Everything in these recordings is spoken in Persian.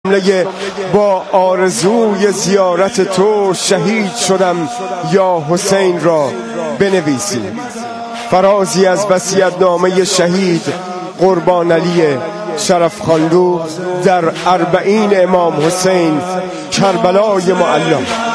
جمله با آرزوی زیارت تو شهید شدم یا حسین را بنویسیم. فرازی از وصیت‌نامه شهید قربان علی شرفخانلو در اربعین امام حسین کربلای معلی.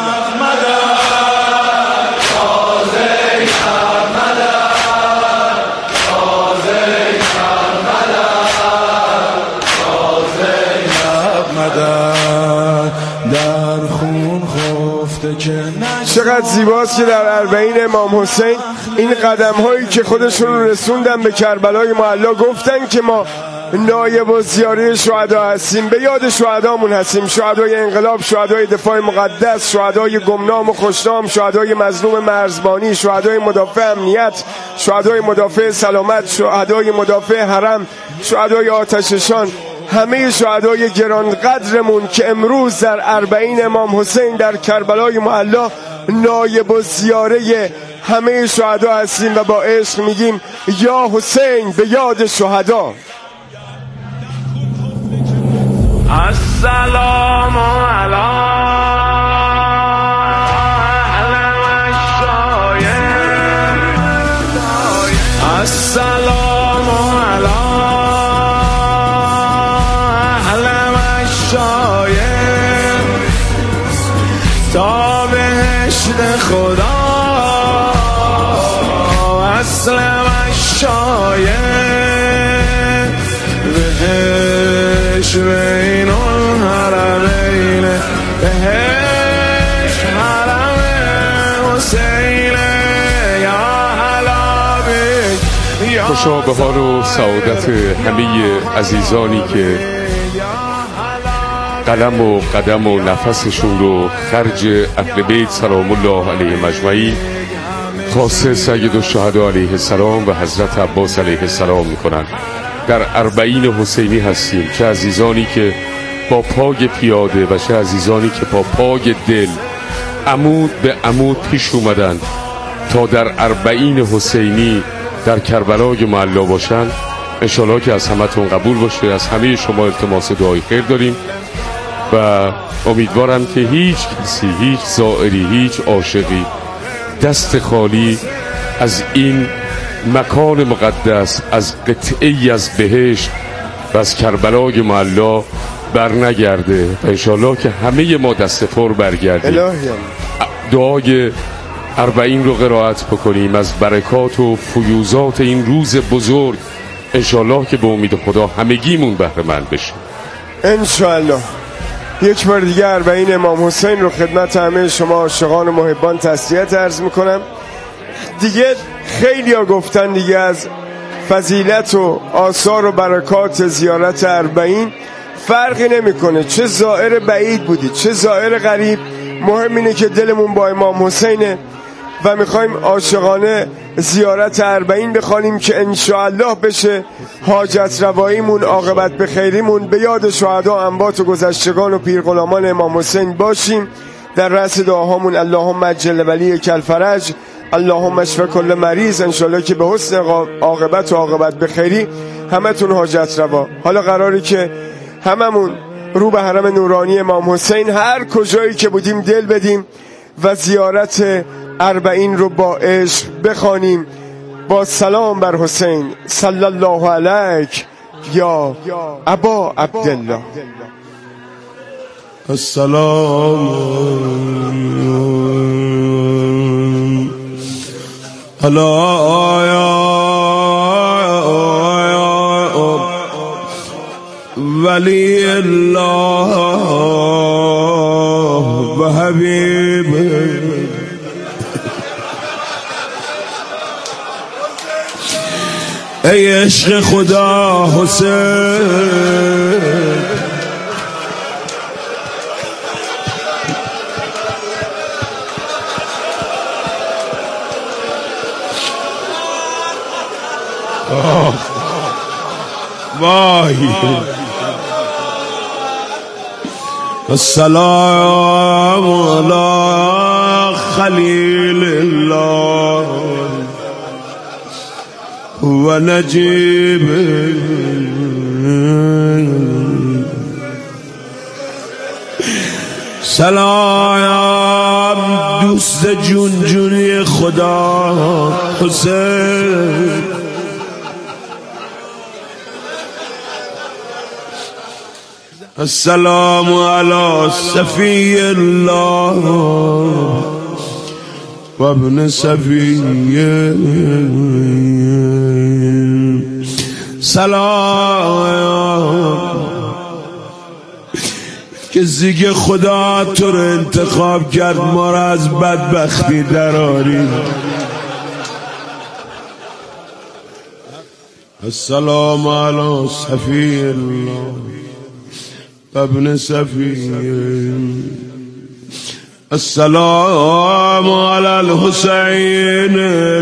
چقدر زیباست که در اربعین امام حسین این قدم هایی که خودشون رو رسوندن به کربلای معلی گفتن که ما نایب و زیاره شهدا هستیم، به یاد شهدامون هستیم، شهدای انقلاب، شهدای دفاع مقدس، شهدای گمنام و خوشنام، شهدای مظلوم مرزبانی، شهدای مدافع امنیت، شهدای مدافع سلامت، شهدای مدافع حرم، شهدای آتششان، همه شهدای گرانقدرمون که امروز در اربعین امام حسین در کربلای معلی نایب و زیاره همه شهدا هستیم و با عشق میگیم یا حسین به یاد شهدا. السلام علیکم السلام تا بهشت خدا اصل مشایه بهش بین الحرمین بهش حرم حسین یا حلابی. خوشا به حال و سعادت همه عزیزانی که قلم و قدم و نفسشون رو خرج اهل بیت سلام الله علیه مجمعین خاصه سید الشهدا علیه السلام و حضرت عباس علیه السلام میکنن. در اربعین حسینی هستیم، چه عزیزانی که با پای پیاده و چه عزیزانی که با پای دل عمود به عمود پیش اومدن تا در اربعین حسینی در کربلای معلی باشن. انشالله که از همتون قبول باشه. از همه شما التماس دعای خیر داریم و امیدوارم که هیچ کسی، هیچ زائری، هیچ عاشقی دست خالی از این مکان مقدس، از قطعی از بهشت و از کربلای معلی بر نگرده و انشالله که همه ما دست پر برگردیم. دعای اربعین رو قرائت بکنیم از برکات و فیوزات این روز بزرگ، انشالله که به امید خدا همگیمون بهره مند بشیم انشالله. یک بار دیگه اربعین امام حسین رو خدمت همه شما عاشقان و محبان تسلیت عرض میکنم. دیگه خیلی ها گفتن دیگه از فضیلت و آثار و برکات زیارت اربعین فرقی نمیکنه، چه زائر بعید بودی چه زائر قریب، مهم اینه که دلمون با امام حسینه و میخوایم عاشقانه زیارت اربعین بخوانیم که انشاءالله بشه حاجت رواییمون، عاقبت به خیریمون، به یاد شهدا، انبات و گذشتگان و پیرغلامان امام حسین باشیم. در رأس دعاهامون اللهم عجل ولیک الفرج، اللهم اشف کل مریض، انشالله که به حسن عاقبت و عاقبت به خیری همتون حاجت روا. حالا قراری که هممون رو به حرم نورانی امام حسین هر کجایی که بودیم دل بدیم و زیارت اربعین رو با عشق بخوانیم با سلام بر حسین صلی الله علیک یا ابا عبدالله. السلام علی ولی الله و حبیب ای عشق خدا حسین. وای السلام علی خلیل الله و نجیب سلام دوست جون جونی خدا حسین. السلام علی صفی الله و ابن صفیه. سلام کسی که خدا تو رو انتخاب کرد ما را از بدبختی دراری. السلام علی صفی الله و ابن صفیه. السلام علی الحسین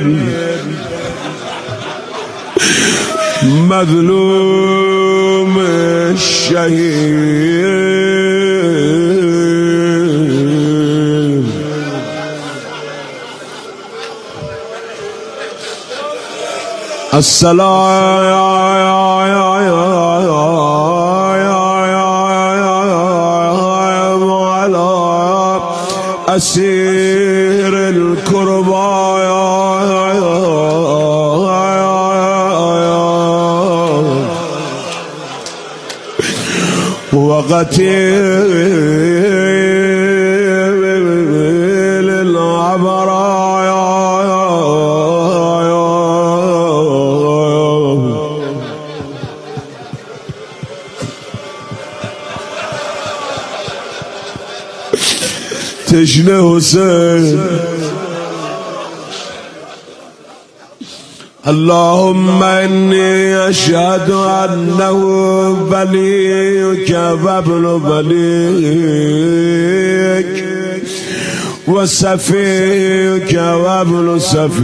مظلوم الشهید. السلام على أسير الكرباء وقتيل العبراء. تشنه حسين. اللهم إني أشهد أنه وليك وابن وليك وصفيك وابن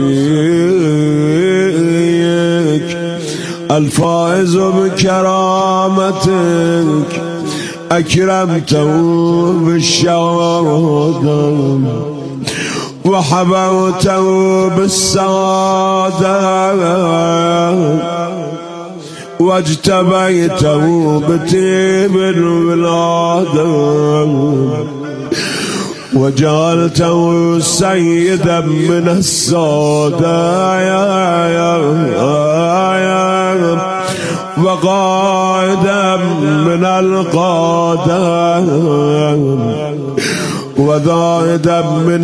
صفيك الفائز بكرامتك أكرمته بالشهادة وحبوته بالسعادة واجتبيته بطيب الولادة وجعلته سيدا من السادة وقائدا من القادة وذائدا من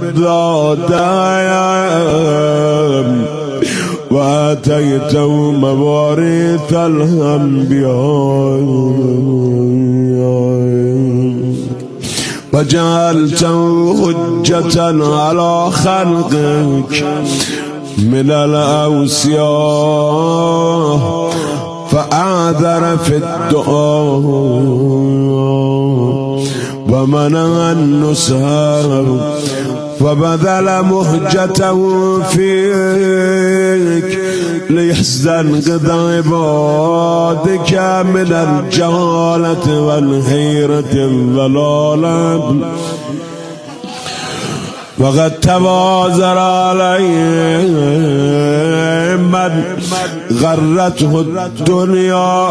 الضادة وآتيته مواريث الأنبياء وجعلته حجة على خلقك من الأوصياء فأعذر في الدعاء ومنع النصح وبذل مهجته فيك ليحزن قد عبادك من الجهالة والحيرة والضلال. وقد تبازر عليه من غرته الدنيا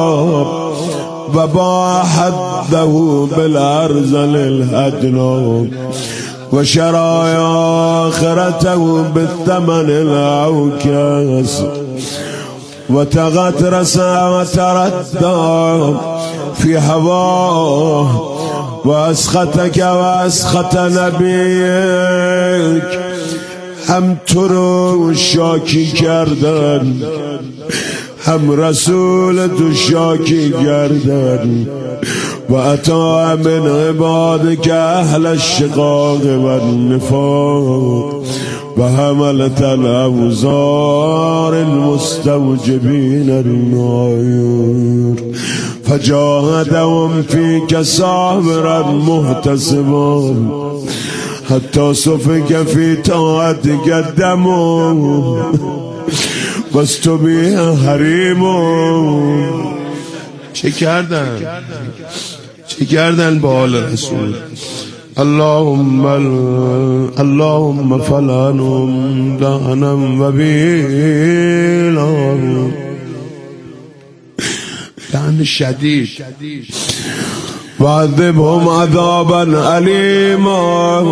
وباع حده بالأرذل الأدنى وشرى آخرته بالثمن الأوكاس وتغترس وتردى في هواه وأسخطك وأسخط نبيك. هم تو رو شاکی کردن هم رسول تو شاکی کردن و اطاع من عبادك اهل الشقاق والنفاق و حملت الاوزار المستوجبين النار فجاهدهم فيك صابرا محتسبا حتى سفك في طاعتك الدم واستبيح حريم. چه کردن با آل رسول. اللهم فلانهم دهنا وبيلا دهن شدید وعذبهم عذابا أليما.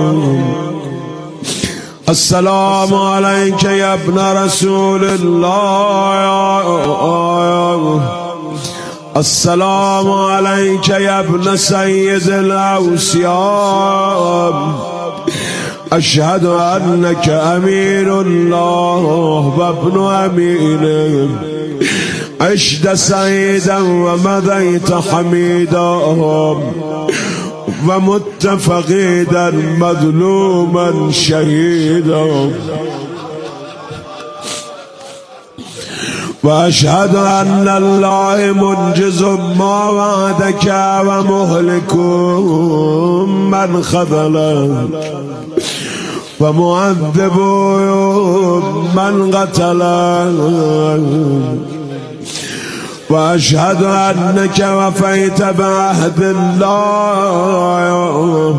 السلام عليك يا ابن رسول الله. السلام عليك يا ابن سيد الأوصياء. أشهد أنك أمين الله وابن أمينه. عشت سعيدا ومضيت حميدا ومت فقيدا مظلوما شهيدا. وأشهد أن الله منجز ما وعدك ومهلك من خذلك ومعذب من قتلك. وأشهد أنك وفيت بعهد الله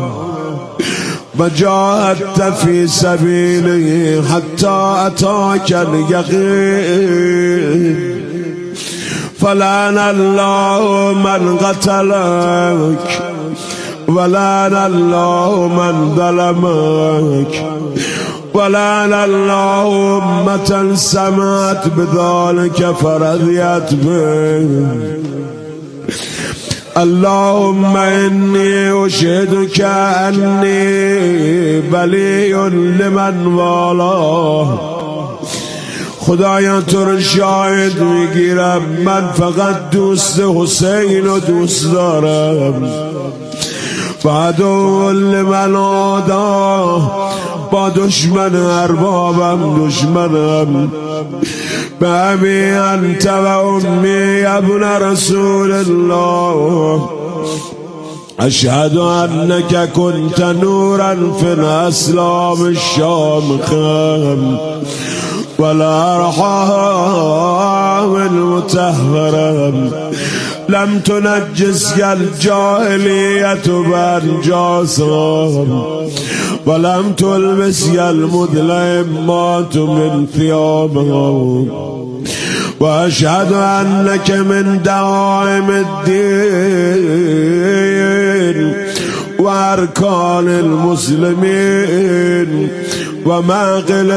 وجاهدت في سبيله حتى أتاك اليقين. فلعن الله من قتلك ولعن الله من ظلمك ولعن الله أمة سمعت بذلك فرضيت به. اللهم إني أشهدك أني بلي لمن والاه. خدایا تو رو شاهد میگیرم من فقط دوست حسین رو دوست دارم. بعد لمن آدا با دشمن اربابم دشمنم. به ابی انت و امی ابن رسول الله. اشهد انک کنت نورا فی الاسلام الشامخ والارحام المطهرة. لم تنجسك الجاهلية بأنجاسها ولم تلبسك المظلمات من ثيابها. وأشهد أنك من دعائم الدين وأركان المسلمين ومعقل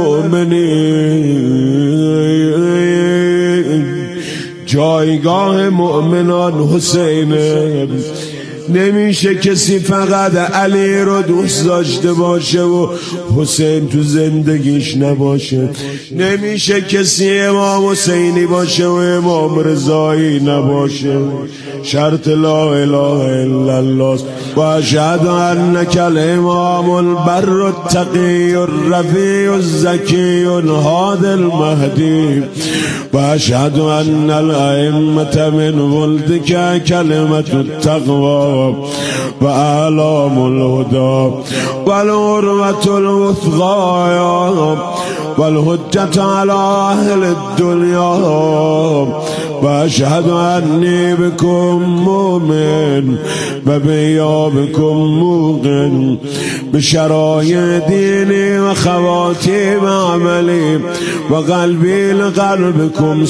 المؤمنين. جایگاه مؤمنان حسینه. نمیشه کسی فقط علی رو دوست داشته باشه و حسین تو زندگیش نباشه. نمیشه کسی امام حسینی باشه و امام رضایی نباشه. شرط لا اله الا الله. و اشهد انک الامام البر التقی الرفیع الزکی الهادی المهدی. و اشهد ان الائمة من ولدک کلمة التقوی و اعلام الهدى والعروة الوثقى والحجة على اهل الدنيا. و اشهد انی بكم مؤمن و بیابکم موقن بشرایع دینی و خواتیم عملی و قلبی لقلبكم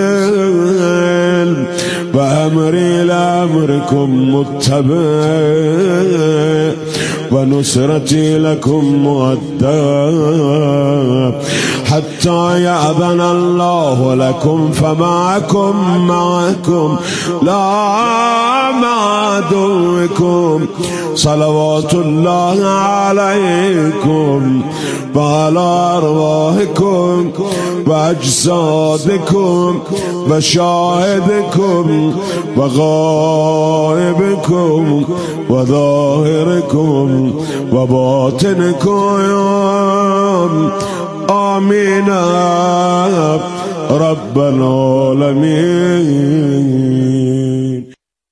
سلم و امری لامركم متبع و نصرتی لكم مؤدب حتى يأذن الله لكم فمعكم لا مع عدوكم. صلوات الله عليكم وعلى أرواحكم وأجسادكم وشاهدكم وغائبكم وظاهركم وباطنكم. آمين رب العالمين.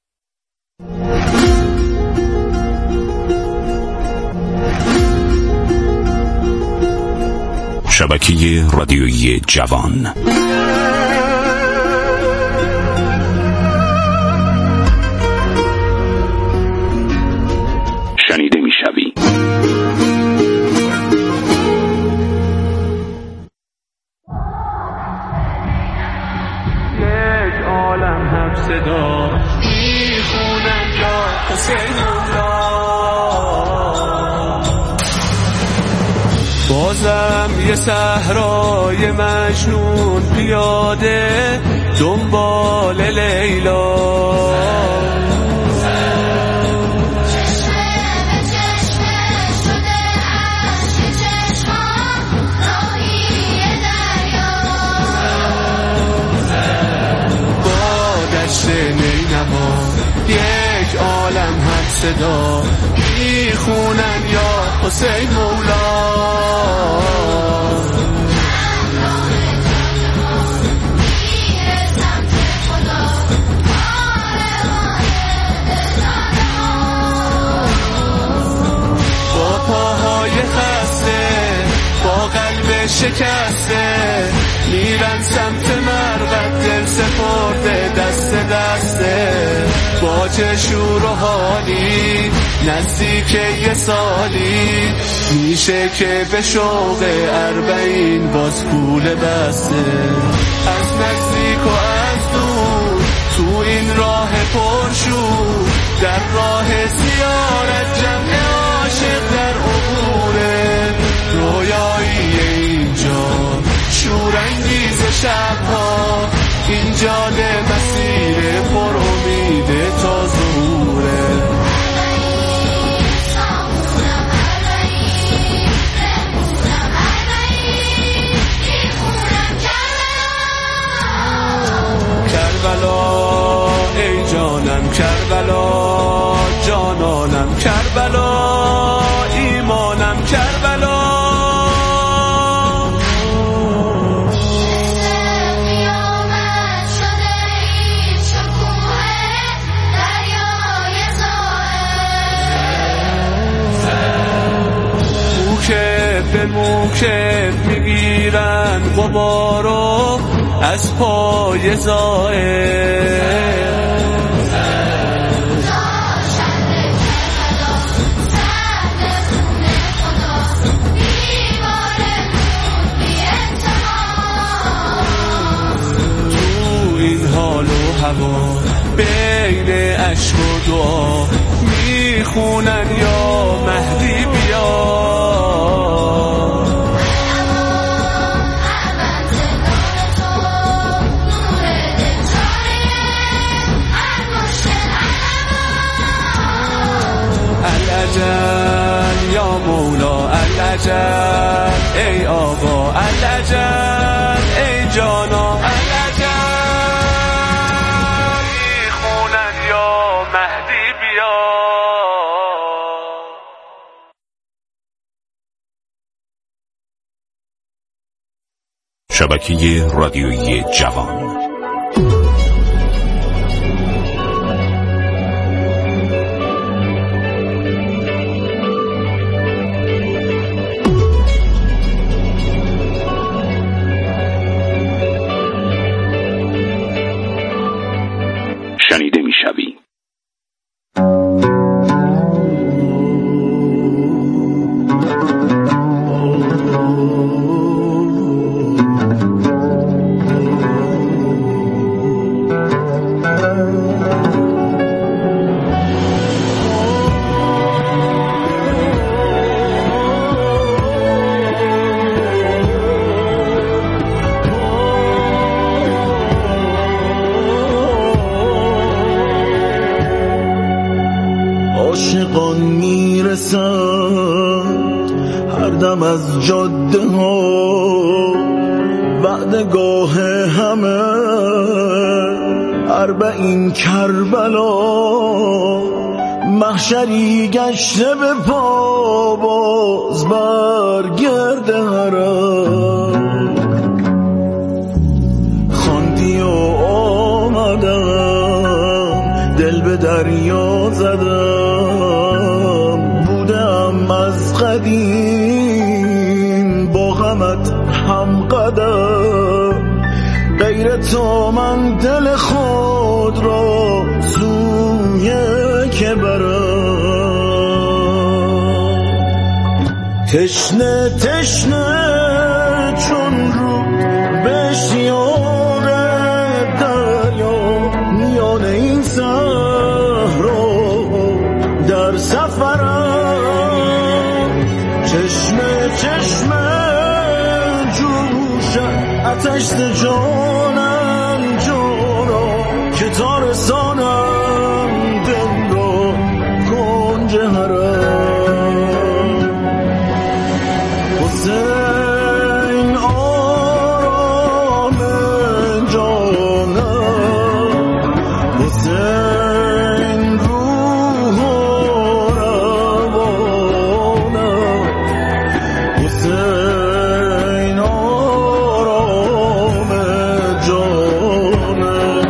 شبکه رادیویی جوان. شنیده میشوی. یک عالم هم صدا میخونن حسین مولا. بازم یه صحرای مجنون پیاده دنبال لیلا. نینما یک عالم هم صدا میخونن یا حسین مولا. با پاهای خسته با قلب شکسته میرن سمت مربط دل سپرده دست دسته. با چه شور و حالی نزدیک یه سالی میشه که به شوق 40 باز پول بسته. از نزدیک و از دور تو این راه پرشور در راه زیارت جمع عاشق در عبوره. رویایی اینجا شورانگیز شبها این جاده مسیر پر امیده تا ظهوره. کربلا ای جانم کربلا جانانم کربلا ایمانم کربلا. به موکب میگیرن غبارو از پای زائر. تو این حال و هوا بین عشق و دعا میخونن یا مهدی بیا. العجل یا مولا العجل ای آقا العجل ای جانا العجل میخونن یا مهدی بیا. شبکه رادیویی جوان. شنیده میشوی. عاشقان میرسند هر دم از جاده ها وعدگاه همه 40 کربلا. محشری گشته به پا باز برگرد حرم. خواندی و آمدم دل به دریا زدم. بودم از قدیم با غمت هم قدم. غیر تو من دل خود را سوی که برم. تشنه تشنه چون رو به شیار دریا میان این صحرا گذشت جانم جانا که تا رسانم دل را کنج حرم حسین آرام جانم حسین روح و روانم حسین آرام جانم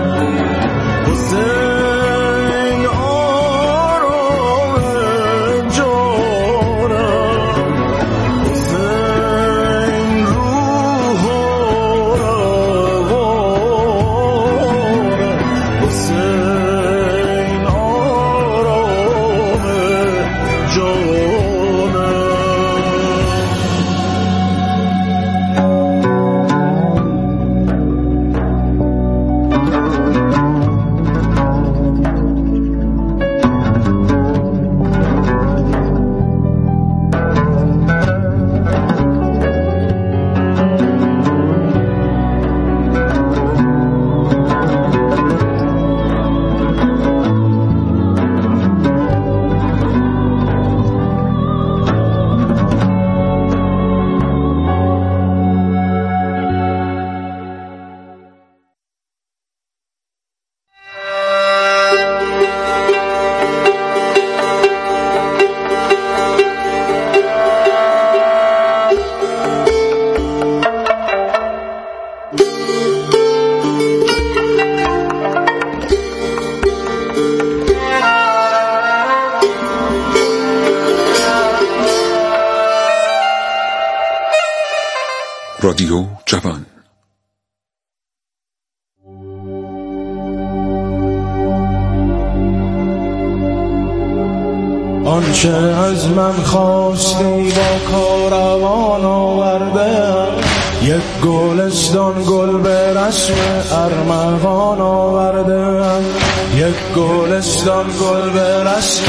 حسین آرام جانم حسین روح و روانم حسین آرام جانم رادیو جوان. آنچه از من خواستی با کاروان آورده یک گلستان گل به رسم ارمغان آورده یک گلستان گل به رسم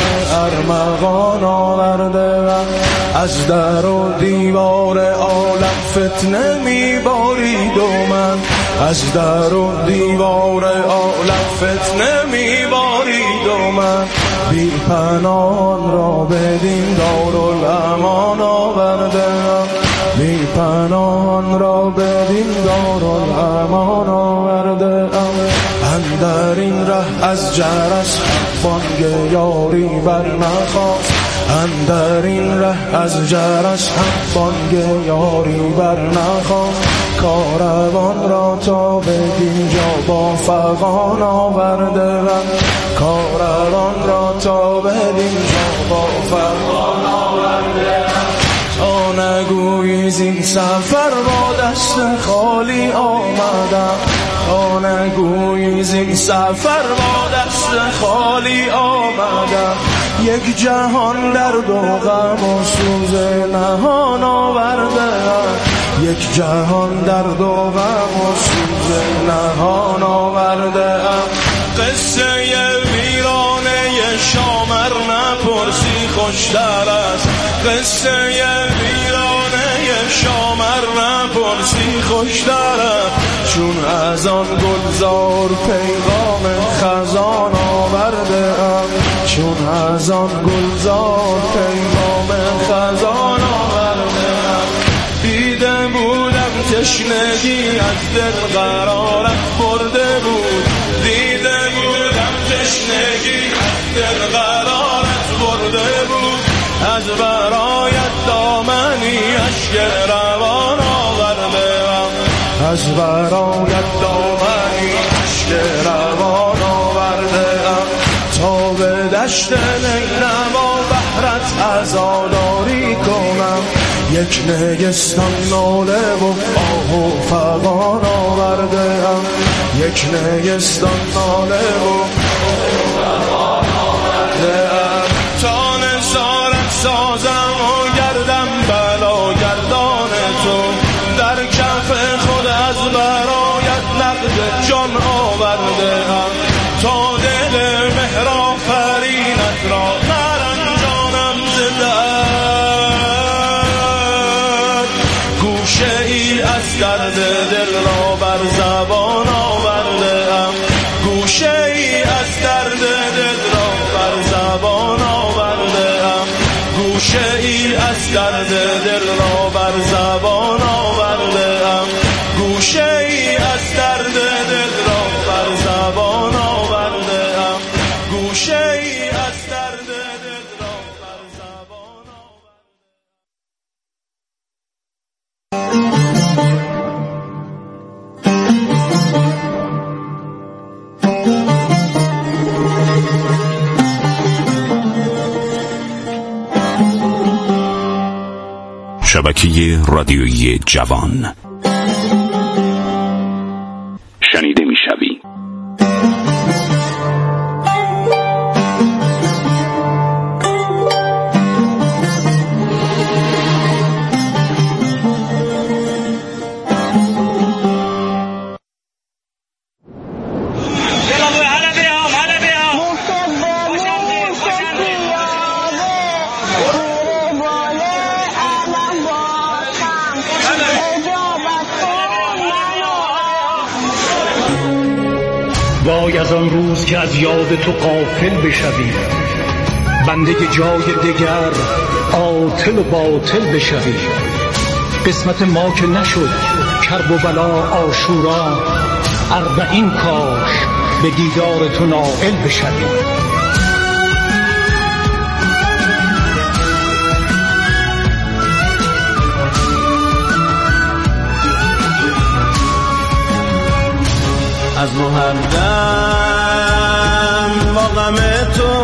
ارمغان آورده از در و دیوار عالم فتنه میبارید و من از در و دیوار عالم فتنه میبارید و من بی پناهان را بدین دارالامان آوردم بی پناهان را بدین دارالامان آوردم اندر این ره از جرس بانگ یاری بر نخواست اندر این ره از جرس هم بانگ یاری بر نخواست کاروان را تا بدین جا با فغان آورده کاروان را تا بدین جا با فغان آورده تا نگویی زین سفر با دست خالی آمدم تا نگویی زین سفر با دست خالی آمدم یک جهان درد و غم و سوز نهان آوردم یک جهان درد و غم و سوز نهان آوردم قصه ویرانه شامر نپرسی خوشتر است قصه ویرانه شامر نپرسی خوشتر است چون از آن گلزار پیغام خزان آورده ام چون از آن گلزار پیغام خزان آورده ام دیده بودم تشنگی از دل قرارت برده بود دیده بودم تشنگی از دل قرارت برده بود از برایت دامنی اشک روان آورده ام از برایت دامنی اشک روان آورده ام تا به دشت نینوا بهرت عزاداری کنم یک نگستان ناله و آه و فغان آورده ام یک نگستان ناله و فغان آورده ام تا نظارت سازم و گردم بلا گردان تو در کف خود از برایت نقد جان آورده ام تا دل مهرآفرینت را نرنجانم ز درد گوشه ای از درد دل را درد دل را بر زبان آوردم، گوشه ای از درد دل را بر زبان آوردم، گوشه ای از درد دل را بر زبان شبکه رادیویی جوان شنیده میشوی. وای از آن روز که از یاد تو غافل بشوی، بنده جای دگر عاطل و باطل بشوی. قسمت ما که نشد کرب و بلا عاشورا، اربعین کاش به دیدار تو نائل بشوی. از محرم با غم تو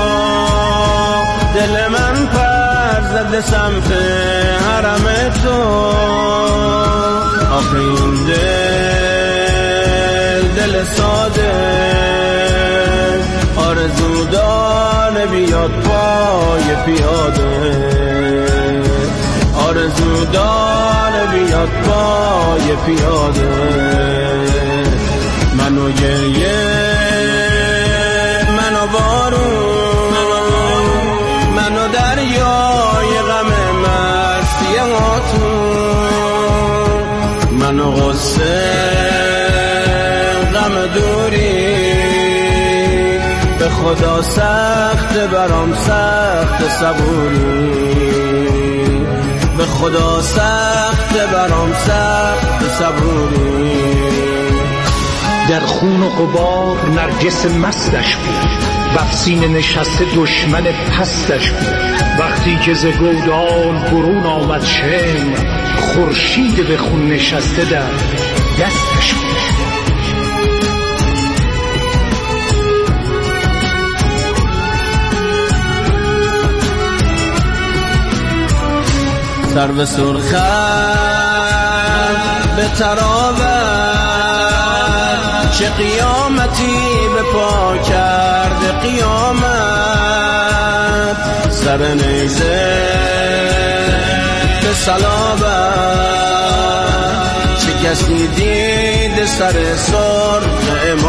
دل من پر زده سمت حرم تو. آخه این دل ساده آرزو داره بیاد پای پیاده، آرزو داره بیاد پای پیاده. منو گریه منو بارون منو دریای غم مستی هاتون، منو غصه غم دوری به خدا سخت برام سخت صبوری، به خدا سخت برام سخت صبوری. در خون و غبار نرگس مستش بود، بر سینه نشسته دشمن پستش بود. وقتی که ز گودال برون آمد شم، خورشید به خون نشسته در دستش بود. سرو سرخم به تراوت، چه قیامتی به پا کرده قیامت. سر نیزه به صلابت، چه کسی دید سر سرخ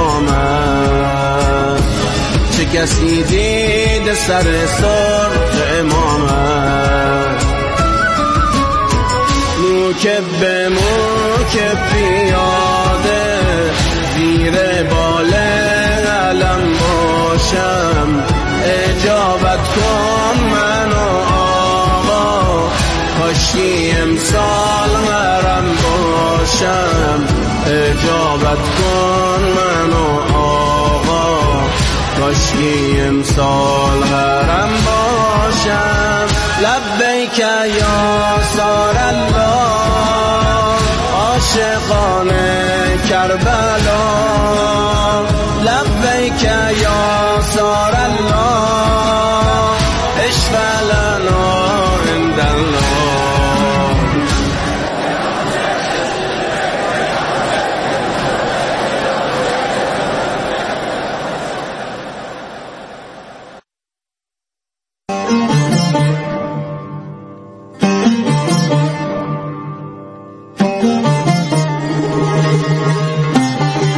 امامت، چه کسی دید سر سرخ امامت. موکب به موکب پیاده زیر بال علم باشم، اجابت کن منو آقا کاشکی امسال حرم باشم، اجابت کن منو آقا کاشکی امسال حرم باشم. لبیک یا سار الله عاشقان کربلا، لبیک یا سار الله اشفع لنا عند الله.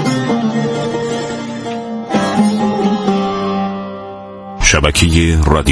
شبکه رادیو